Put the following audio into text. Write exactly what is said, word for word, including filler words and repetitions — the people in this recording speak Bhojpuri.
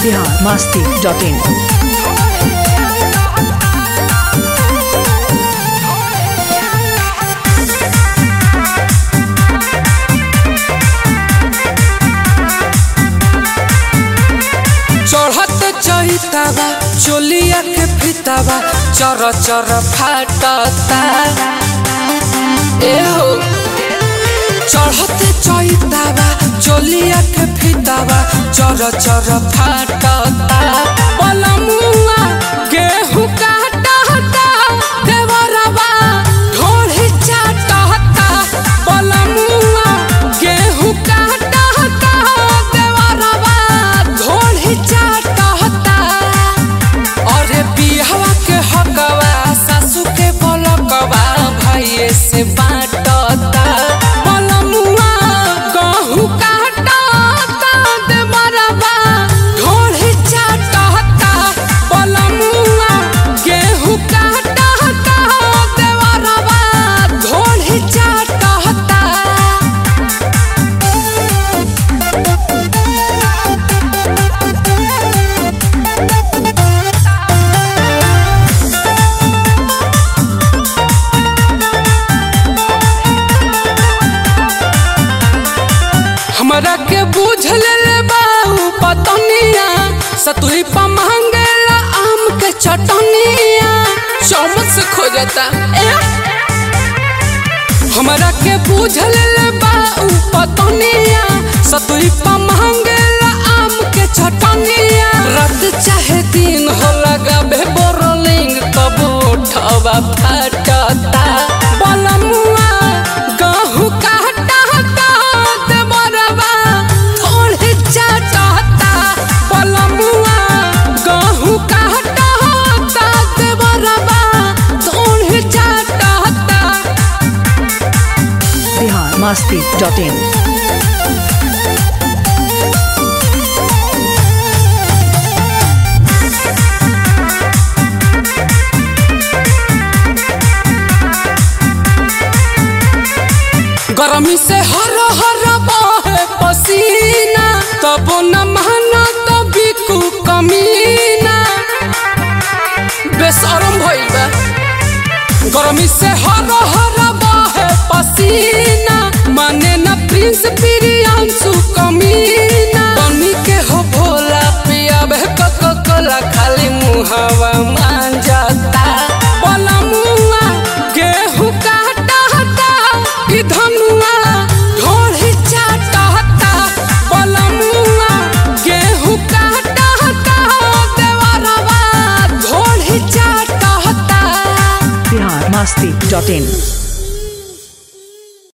बिहार मस्ती डॉट इन। चढ़त चहितावा चोलिया के फितावा चर चर फाटता ए हो। चढ़त चहितावा चोलिया के फितावा चर चर फाटता पलमुआ गेहूं काटता देवरवा ढोढ़ी चाटता पलमुआ गेहूं काटता देवरवा ढोढ़ी चाटता। अरे बिहवा के हकवा सासू के बोलकवा भाई से बाटता पलमुआ गेहूं काटता देवरवा ढोढ़ी चाटता पलमुआ गेहूं काटता देवरवा ढोढ़ी चाटता। हमरा के बुझ ले बाऊ पतनिया सतुई पा मांगेला आम के चटनिया चौमच से खोजता ए। हमरा के बुझ ले बाऊ पतनिया सतुई पा मांगेला आम के चटनिया। रात चाहे दिन हो लगाबे बोरलिंग तब उठवा फाटता बलमुआ गहू काटता देवरवा ढोढ़ी चाटता बलमुआ गहू काटता देवरवा ढोढ़ी चाटता। Bihar Masti dot in. गरमी से हर हर बहे पसीना तब न माना तभी कु कमीना बेशरम भइल बा। गरमी से हर हर बहे पसीना माने न प्रिंस प्रियांशु कमीना। बनी के हो भोला पिया बे कोको कोला खाली मुहावा मांजता बलमुआ गेहूं काटता ई धनुआ ढोढ़ी चाटता बलमुआ गेहूं काटता देवरवा ढोढ़ी चाटता। बिहार मस्ती डॉट इन।